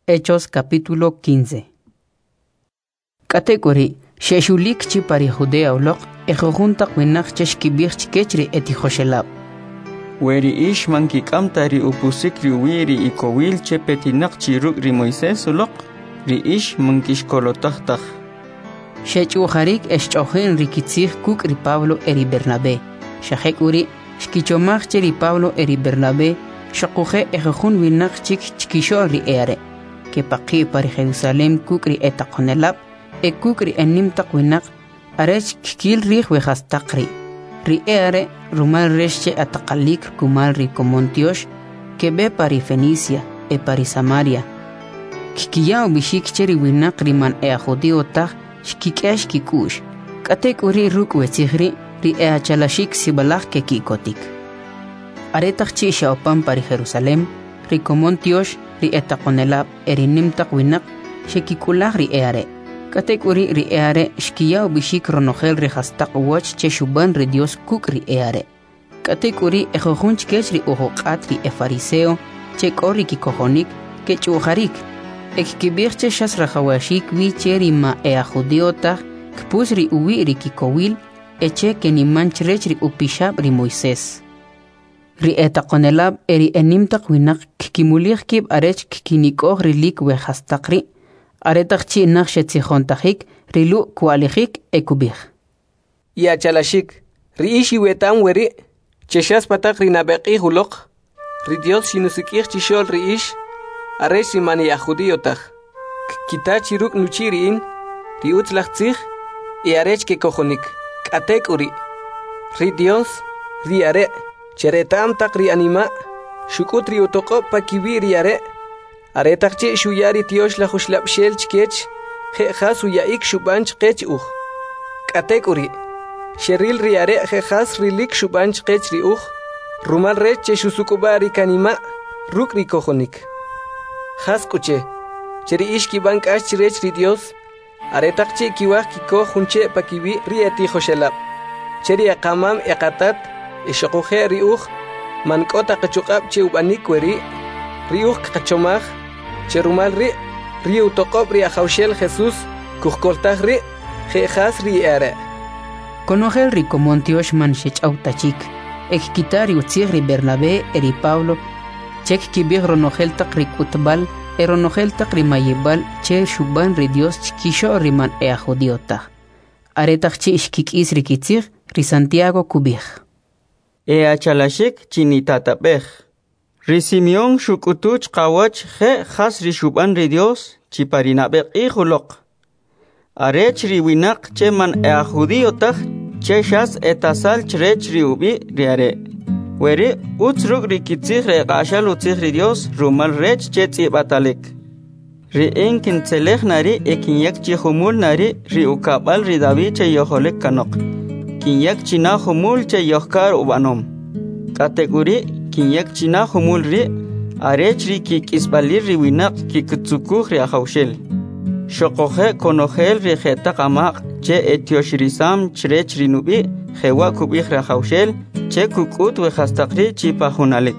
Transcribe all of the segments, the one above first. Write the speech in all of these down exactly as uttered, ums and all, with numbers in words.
Hechos capítulo quince. Category Sheshulik chi pari Judea uloq ejojunta winaq cheshkibich chikechri eti Joshelab. Weri ish manki kamtari upusikri wiri ikowil chepetinaq chiruk ri Moisés uloq ri ish mankish kolotahtaj. Shechuharik eschojin rikitzig kuk ri Pablo eri Bernabé. Shahekuri shkichomach ri Pablo eri Bernabé shakuje ejojun winaq chik chikisho ri ere. Que paqi pari Jerusalem kuk ri etaqonelab e kuk ri enim taqwinaq arech kikil rih wehastaqri. Ri ere rumal resche ataqalik kumal ri Comontiosh que be pari Fenicia e pari Samaria. Kikiyaw bishik cheri winaq riman e judio taq shkikesh kikush. Katek uri ruk wetzigri ri e achalashik sibalak ke kikotik. Aretaq chi shaopan pari Jerusalem ri Comontiosh ri etaqonelab erinim taqwinaq shekikulah ri ere. Katek uri ri eare shkiyaw bishik ronogel ri hastaq wach che shuban ri Dios kuk ri eare. Katek uri ejojun chkech ri ojoqat ri e fariseo che kori ki kojonik ke chuharik. Ek kibir che shas rajawashik wi che ri ma e a judiota kpus ri uwi ri kikowil e che ke ni manchrech ri upishab ri Moisés. Ri etaqonelab eri enim taqwinaq kikimulich kib arech kikinikoj ri lik we hastaqri aretaqchi naqshetzijontajik rilu kualijik ekubij. Ya chalashik ri ishi wetam weri cheshas patak ri nabeqi huloq ri Dios shinusikij chishol ri ish arech simani ya judiotaj kita chiruk nuchirin ri utzlachtzij y arech ke kojonik katek uri ri Dios ri are cheretam tak ri anima shukut ri utoqo pakiwi ri are aretaqchi shuyari tiosh la khushlab shel chkech khe khas uyaik shubanch qech uj katek uri sheril ri are khe khas rilik shubanch qech ri uj rumal rech che shusukubari kanima ruk ri kojonik khas kuche cheri ishki bank ash rech ri Dios aretaqchi kiwaj kiko junche pakiwi ri eti Joshelab cheri aqamam eqatat ishqoje ri uj mankota qachuqab che ubanik weri ri uj qachomaj cherumal ri ri utoqob ri ajawshel Jesús kujkoltaj ri jejas ri ere. Conogel ri Comontiosh man shechautachik ekitari utzig ri Bernabé eri Pablo chek kibig ronogel taq ri kutbal e ronogel taq ri mayibal che shuban ri Dios chkisho ri man e ajudiota. Aretaqchi ishkikis ri kitzig ri Santiago kubig. E achalashik chinitatapej. Ri Simeón shukutuch qawach je khas ri shuban ri Dios chiparinabeq ijuloq. Arech ri winaq cheman e a judiotaj che shas etasal chrech ri ubi ri are. Weri utzruk ri kitzig re qashal utzig ri Dios rumal rech che tsibatalik. Ri inkin tselej nari ekinyak chi humul nari ri ukabal ri David che yoholek kanok. Kinyak china humul che yohkar ubanom. Kategori kinyak china humul ri arech ri ki kisbalir ri winaq ki kutsukuj ri ajawshel. Shoqoje konojel ri jeta qamaq che etioshrisam chrech ri nubi jewa kubij ri ajawshel che kukut we hastaqri chi pajunalik.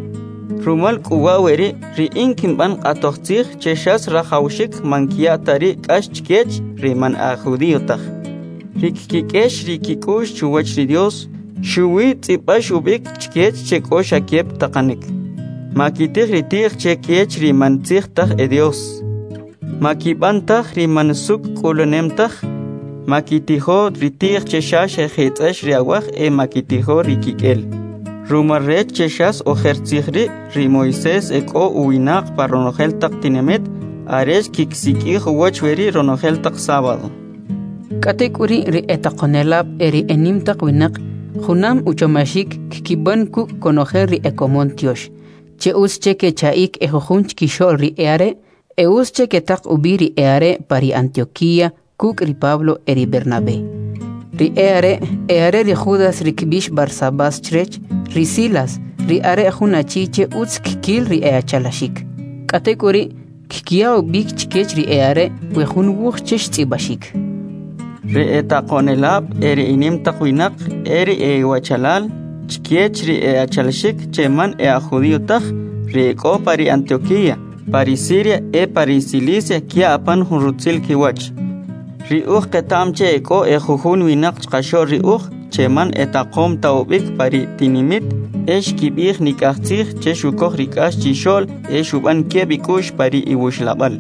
Rumal kuwa weri ri inkin ban qatoqtzig che shas rajawshik mankiyatari k'ash chkech ri man ajudiotaj. Ri kikesh ri kikush chuwach ri Dios shuwi tsipash ubik chkech che kosha kiep taqanik. Makitij ri tij che kiech ri mantzig taj e Dios. Makiban taj ri mansuk kulunem taj. Makitijo ri tij che shash e jitzash ri awaj e makitijo ri kikel. Rumarrech che shas o jertzig ri ri Moisés e ko uwinaq pa ronogel tak tinemet aresh kiksikij uwach weri ronogel tak sábado. Katek uri ri etaqonelab eri enim taqwinaq Junam uchomashik kikiban ku konojer ri Comontiosh. Che usche ke chaik ejojun chkishol ri eare, e usche ke tak ubiri eare pari Antioquía kuk ri Pablo eri Bernabé. Ri eare, eare ri Judas ri kibish Barsabas chrech, ri Silas, ri are junachi che uts kikil ri ea chalashik. Katekuri kikiao bik chkech ri eare, wejun wuch chesh tzibashik. Ri etaqonelab eri inim taqwinaq eri e wachalal chkiech ri e achalshik cheman e a judiotaj ri ko pari Antioquía pari Siria e pari Cilicia kia apan hunrutzil kiwach. Riuch ketamche eko e jujun winak chqasho riuch cheman etaqom taubik pari tinimit esh kibich nikachich che shukoch rikash chishol e shuban kebikush pari iwushlabal.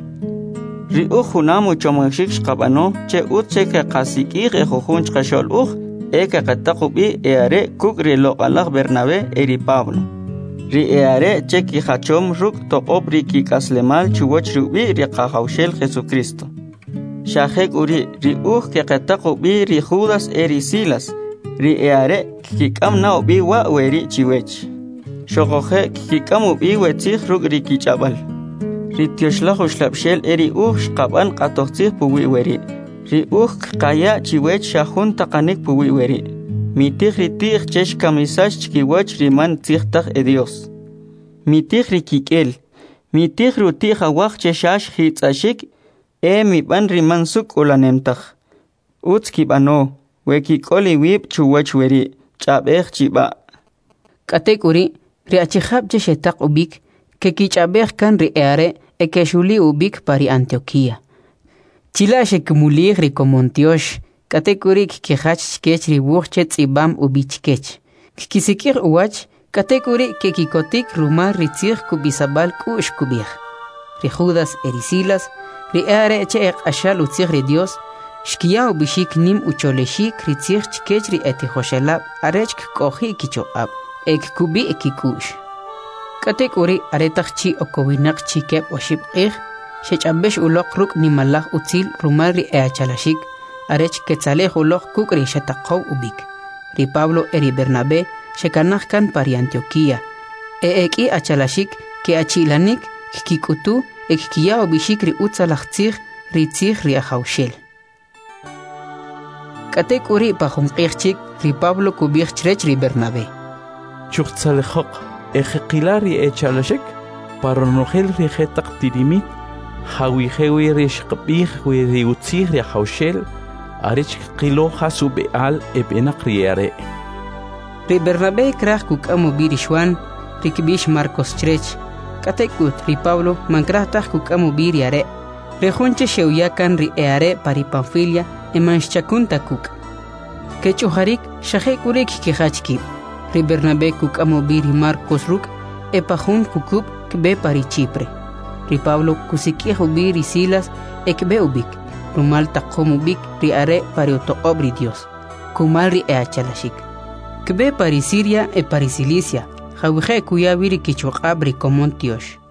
Riuch hunamu chomashik shqabano che utse ke qasikich e jujun chqashol uch e ke qataqubi e are kuk riloqalaq Bernabé eri Pablo. Ri e are che ki hachom ruk toqob ri ki kaslemal chuwoch rubi ri qahawshel Jesucristo. Shahek uri ri uch ke qataqubi ri Judas eri Silas. Ri e are kikam na ubi wa weri chiwech. Shogoje kikam ubi wetzich ruk ri kichabal. Ri tioshlach ushlabshel eri uch shqaban qatoqtzich puwi weri. Ri uch qaya chiwech shahun taqanik puwi weri. Mitich ri tich chesh kamisash chkiwach riman tzichtach e Dios. Mitich ri kikel. Mitich ru tich awach cheshash hitzashik e miban riman suk ulanemtach. Utz kibano. Weki koli wib chuwach weri chabech chiba. Katekuri ri achihab je shetak ubik ke kichabech kan ri eare e ke shuli ubik pari Antioquia. Chila shekumulig ri komontiosh katekuri ke hach chkech ri wuch ibam ubichkech. Kisikir uwach katekuri ke kikotik rumar ri tzich kubisabal kush kubich. Ri Judas erisilas ri eare che ek ashal utzich ri Dios. Shkiya ubishik nim ucholeshik ritzich chkechri eti hoshelab arechk kohi kichoab ek kubi ekikush. Katek uri aretachchi okowinak chikep oshib ich shechambesh ulok ruk nimalach utzil rumari eachalashik arech ketzalech ulok kukri shetaqaw ubik. Ri Pablo eri Bernabé shekanach kan pari Antioquia e eki achalashik ke achilanik kikutu ek kiya ubishik ri utzalach tzich ritzich ri ahawshel. Katek uri pahum qirchik ri Pablo kubich chrech ri Bernabé. Chuchtzalechok ejeqilari echalashik paronogel ri jetaq tirimit hawijewi ri shqbih wi ri utzih ri hawshel arich qilo hasu beal ebenak riare. Ri Bernabé krach kukamu birishwan ri kibish Marcos chrech. Katek ut ri Pablo mankrach tach kukamu biriare. Ri junche sheuyakan ri eare pari Panfilia emanshchakunta kuk. Kechuharik shahek urik kihachki. Ri Bernabé kuk amobiri Marcos ruk epahun kukub kbe pari Chipre. Ri Pablo kusikih ubiri Silas ekbe ubik. Rumal taqom ubik ri are pari otoobri Dios. Kumal ri eachalashik. Kbe pari Siria e pari Cilicia. Hawije kuyabiri kichuqabri komontiosh.